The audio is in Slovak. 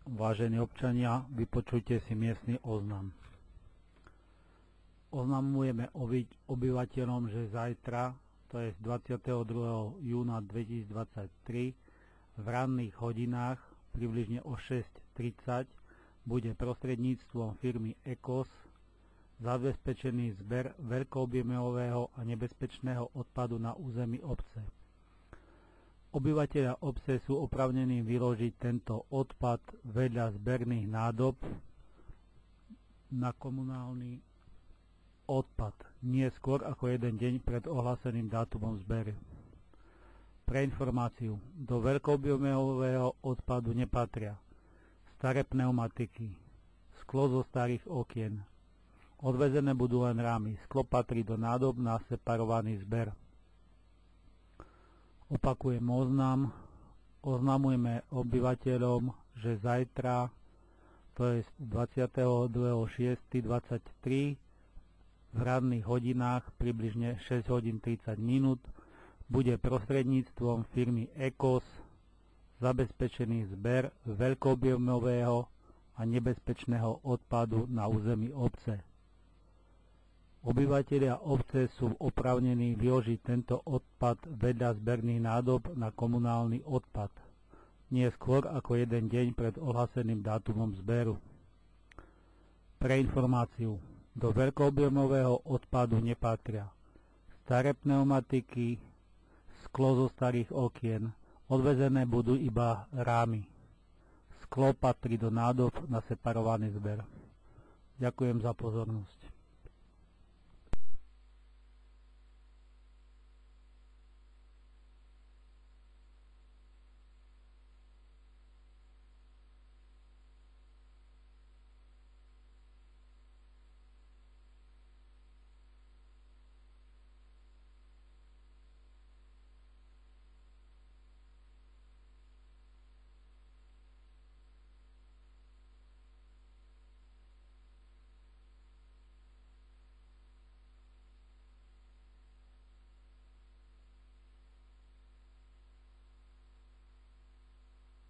Vážení občania, vypočujte si miestny oznam. Oznamujeme obyvateľom, že zajtra, to je 22. júna 2023, v ranných hodinách, približne o 6:30, bude prostredníctvom firmy EKOS zabezpečený zber veľkoobjemového a nebezpečného odpadu na území obce. Obyvatelia obce sú oprávnení vyložiť tento odpad vedľa zberných nádob na komunálny odpad, nie skôr ako jeden deň pred ohláseným dátumom zberu. Pre informáciu, do veľkoobjemového odpadu nepatria staré pneumatiky, sklo zo starých okien. Odvezené budú len rámy, sklo patrí do nádob na separovaný zber. Opakujem oznam, oznamujeme obyvateľom, že zajtra, to je 22.6.23, v ranných hodinách, približne 6 hodín 30 minút, bude prostredníctvom firmy EKOS zabezpečený zber veľkoobjemového a nebezpečného odpadu na území obce. Obyvatelia obce sú oprávnení vyložiť tento odpad vedľa zberných nádob na komunálny odpad, nie skôr ako jeden deň pred ohláseným dátumom zberu. Pre informáciu, do veľkoobjemového odpadu nepatria staré pneumatiky, sklo zo starých okien, odvezené budú iba rámy. Sklo patrí do nádob na separovaný zber. Ďakujem za pozornosť.